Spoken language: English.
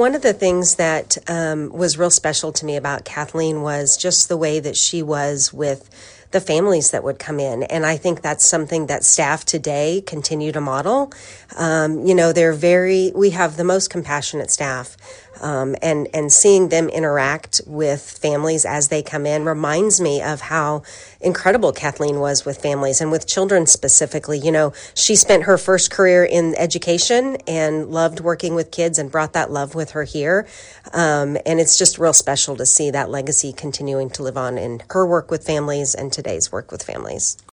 one of the things that was real special to me about Kathleen was just the way that she was with the families that would come in. And I think that's something that staff today continue to model. We have the most compassionate staff. And seeing them interact with families as they come in reminds me of how incredible Kathleen was with families and with children specifically. She spent her first career in education and loved working with kids and brought that love with her here. And it's just real special to see that legacy continuing to live on in her work with families and today's work with families.